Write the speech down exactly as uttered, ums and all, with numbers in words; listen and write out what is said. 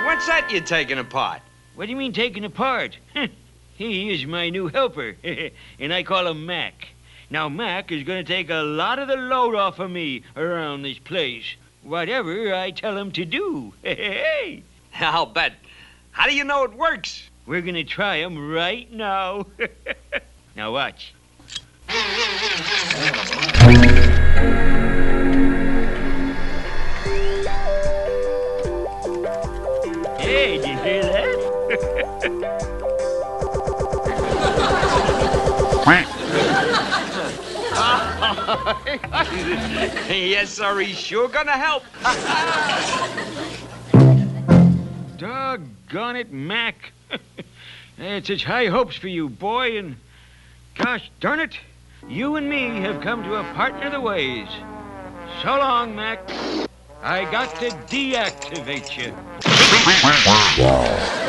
what's that you're taking apart? What do you mean taking apart? He is my new helper, and I call him Mac. Now, Mac is going to take a lot of the load off of me around this place. Whatever I tell him to do. I'll bet. How do you know it works? We're going to try him right now. Now, watch. Hey, did you hear that? Yes, sir, he's sure gonna help. Doggone it, Mac. I had such high hopes for you, boy, and gosh darn it, you and me have come to a partner the ways. So long, Mac. I got to deactivate you.